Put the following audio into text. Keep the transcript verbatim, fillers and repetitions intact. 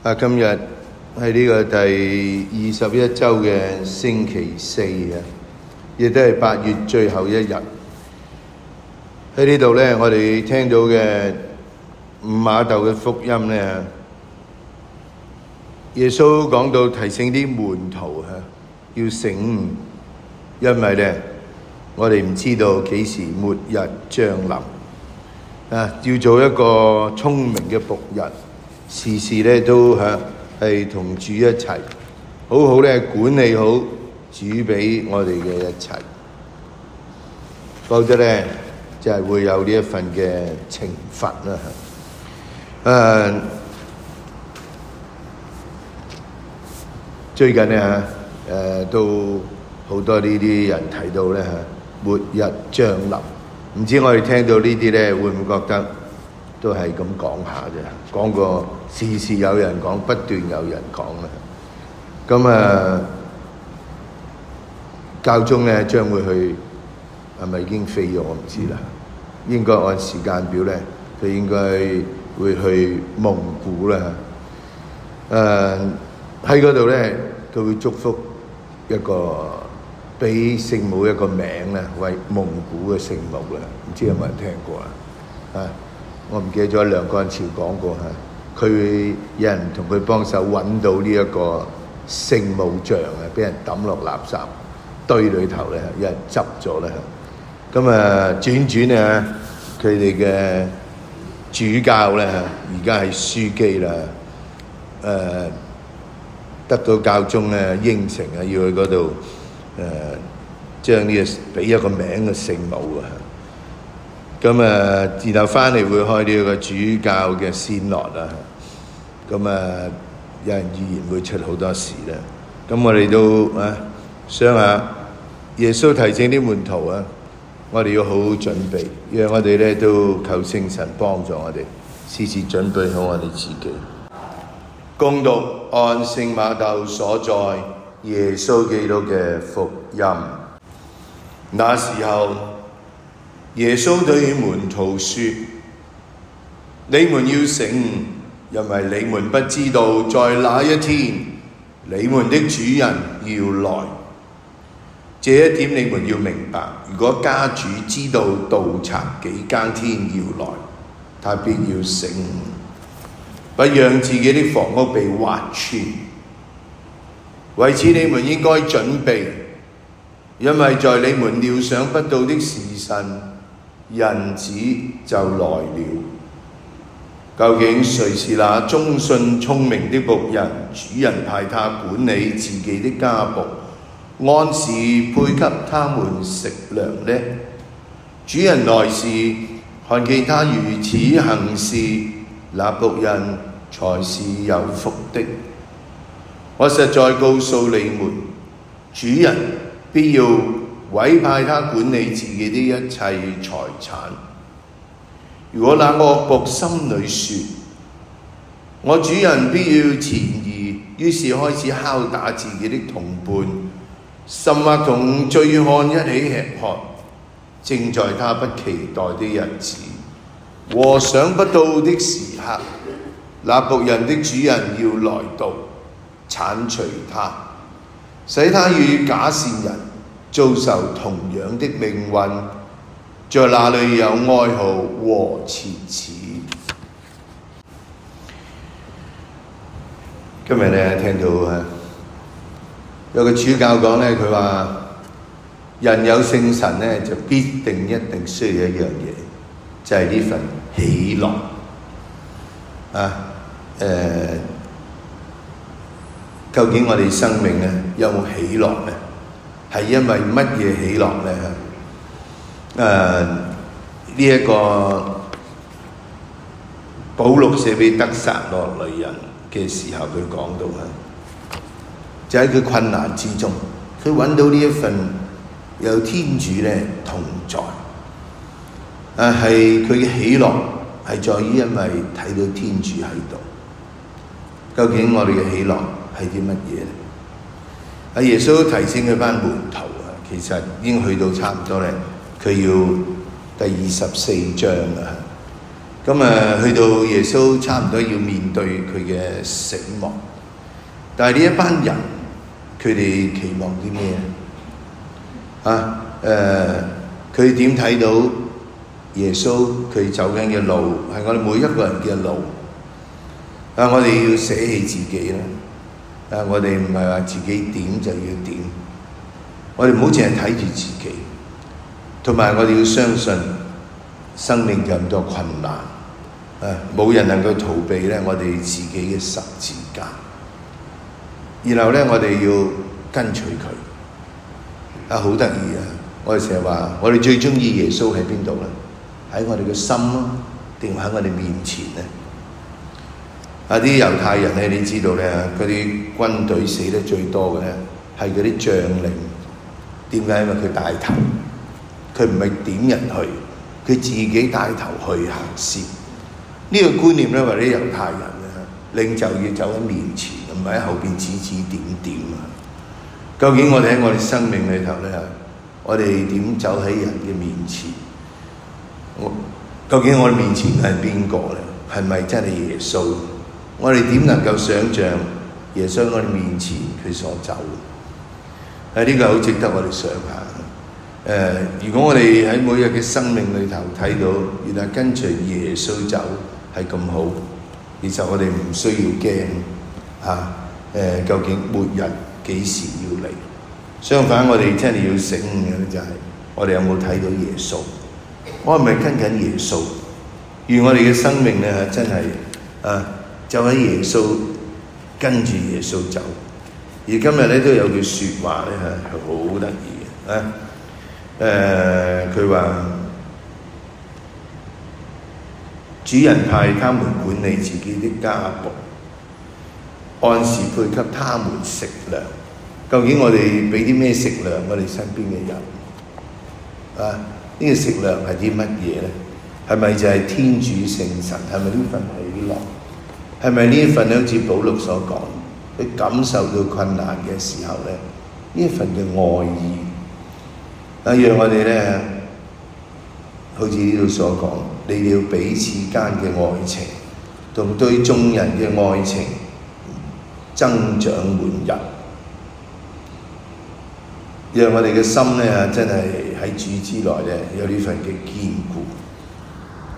啊，今日係呢個第二十一週嘅星期四啊，亦都係八月最後一日。喺呢度咧，我哋聽到嘅馬竇嘅福音咧，耶穌講到提醒啲門徒嚇要醒悟，因為咧我哋唔知道幾時末日降臨啊，要做一個聰明嘅僕人。時時咧都嚇係同主一齊，好好咧管理好主俾我哋嘅一切，否則咧就係會有呢一份嘅懲罰啦。誒、啊，最近咧嚇誒都好多呢啲人提到咧嚇末日降臨，唔知我哋聽到呢啲咧會唔會覺得都係咁講下啫，講過時時有人講，不斷有人講啦。咁啊，教宗咧將會去，係咪已經飛咗？我唔知啦。應該按時間表咧，佢應該會去蒙古啦。誒喺嗰度咧，佢會祝福一個俾聖母一個名咧，為蒙古嘅聖母啦。唔知有冇人聽過啊？啊！我唔記得咗梁幹潮講過嚇，佢有人同佢幫手揾到呢一個聖母像啊，俾人抌落垃圾堆裏頭咧，有人執咗咧。咁啊，轉轉啊，佢哋嘅主教咧，而家係樞機啦，誒得到教宗咧應承啊，要去嗰度誒將呢個俾一個名嘅聖母啊。咁啊，然後翻嚟會開呢個主教嘅先落啦。咁啊，有人預言會出好多事啦。咁我哋都啊，想下耶穌提醒啲門徒啊，我哋要好好準備，讓我哋咧都求聖神幫助我哋，時時準備好我哋自己。恭讀按聖馬竇所載耶穌基督嘅福音。那時候，耶穌對門徒說：你們要醒悟，因為你們不知道在哪一天你們的主人要來。這一點你們要明白。如果家主知道盜賊幾更天要來，他必要醒悟，不讓自己的房屋被挖穿。為此你們應該準備，因為在你們料想不到的時辰，人子就來了。究竟誰是那忠信聰明的僕人？主人派他管理自己的家僕，按時配給他們食糧呢？主人來時，看見他如此行事，那僕人才是有福的。我實在告訴你們，主人必要委派他管理自己的一切財產。如果那惡僕心裏說：我主人必要前移，於是開始拷打自己的同伴，甚或同醉漢一起吃喝，正在他不期待的日子和想不到的時刻，那僕人的主人要來到，剷除他，使他與假善人遭受同樣的命運，在那裏有哀號和切齒。今日咧聽到啊，有個主教講咧，佢話人有聖神咧，就必定一定需要一樣嘢，就係、是、呢份喜樂啊。誒、呃，究竟我哋生命咧有冇喜樂咧？係因為乜嘢喜樂咧？誒呢一個保祿寫俾得撒洛尼人嘅時候，佢講到啊，就喺佢困難之中，佢揾到呢一份有天主咧同在。誒係佢嘅喜樂係在於因為睇到天主喺度。究竟我哋嘅喜樂係啲乜嘢咧？阿耶穌提醒佢班門徒啊，其實已經去到差唔多咧，佢要第二十四章啊。 咁啊，去到耶穌差唔多要面對佢嘅死亡，但係呢一班人佢哋期望啲咩啊？誒，佢點睇到耶穌佢走緊嘅路係我哋每一個人嘅路？啊，我哋要捨棄自己啦！啊，我哋唔係話自己點就要點，我哋唔好淨係睇住自己，同埋我哋要相信生命咁多困難。誒，冇人能夠逃避咧，我哋自己嘅十字架。然後咧，我哋要跟隨佢。啊，好得意啊！我哋成日話，我哋最中意耶穌喺邊度咧？喺我哋嘅心咯，定喺我哋面前咧？啊，啲猶太人咧，你知道咧，嗰啲軍隊死得最多嘅咧，係嗰啲將領。點解？因為佢帶頭，佢唔係點人去，佢自己帶頭去行先。呢個觀念咧，話啲猶太人咧，領袖要走喺面前，唔係喺後邊指指點點啊！究竟我哋喺我哋生命裏頭咧，我哋點走喺人嘅面前？我究竟我哋面前係邊個咧？係咪真係耶穌？我哋點能夠想像耶穌喺我哋面前佢所走？誒，呢個好值得我哋想下。誒、呃，如果我哋喺每日嘅生命裏頭睇到，原來跟隨耶穌走係咁好，其實我哋唔需要驚嚇。誒、呃，究竟末日幾時要嚟？相反，我哋真係要醒悟嘅就係、是，我哋有冇睇到耶穌？我係咪跟緊耶穌？願我哋嘅生命咧真係啊，就喺耶穌跟住耶穌走。而今日咧都有句説話咧係好得意嘅啊！誒、呃，佢話主人派他們管理自己的家僕，按時配給他們食糧。究竟我哋俾啲咩食糧我哋身邊嘅人啊？呢、這個食糧係啲乜嘢咧？係咪就係天主聖神？係咪呢份喜樂？係咪呢一份好似保祿所講，佢感受到困難嘅時候咧，呢一份嘅愛意？啊，讓我哋咧，好似呢度所講，你要彼此間嘅愛情，同對眾人嘅愛情增長滿溢。讓我哋嘅心咧，真係喺主之內咧，有呢份嘅堅固。